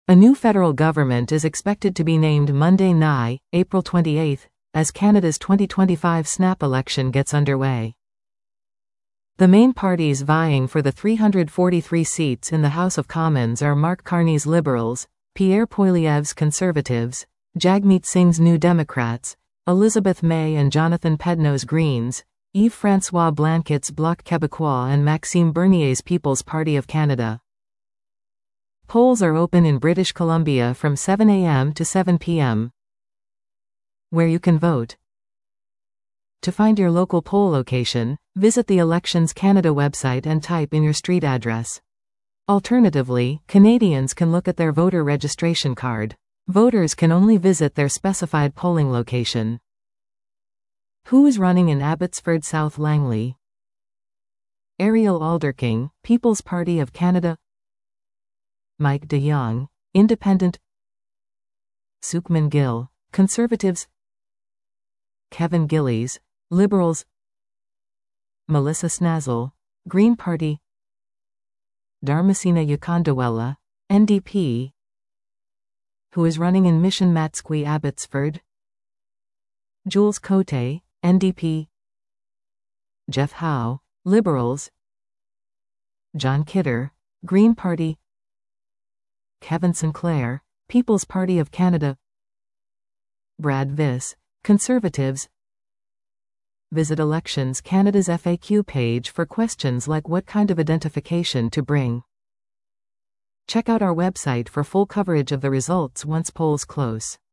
A new federal government is expected to be named Monday night, April 28, as Canada's 2025 snap election gets underway. The main parties vying for the 343 seats in the House of Commons are Mark Carney's Liberals, Pierre Poilievre's Conservatives, Jagmeet Singh's New Democrats, Elizabeth May and Jonathan Pedneau's Greens, Yves-François Blanchet's Bloc Québécois and Maxime Bernier's People's Party of Canada. Polls are open in British Columbia from 7 a.m. to 7 p.m. Where you can vote. To find your local poll location, visit the Elections Canada website and type in your street address. Alternatively, Canadians can look at their voter registration card. Voters can only visit their specified polling location. Who is running in Abbotsford South Langley? Ariel Alderking, People's Party of Canada. Mike de Jong, Independent. Sukhman Gill, Conservatives. Kevin Gillies, Liberals. Melissa Snazel, Green Party. Dharmasena Yakondawala, NDP. Who is running in Mission Matsqui Abbotsford? Jules Cote, NDP. Jeff Howe, Liberals. John Kidder, Green Party. Kevin Sinclair, People's Party of Canada. Brad Viss, Conservatives. Visit Elections Canada's FAQ page for questions like what kind of identification to bring. Check out our website for full coverage of the results once polls close.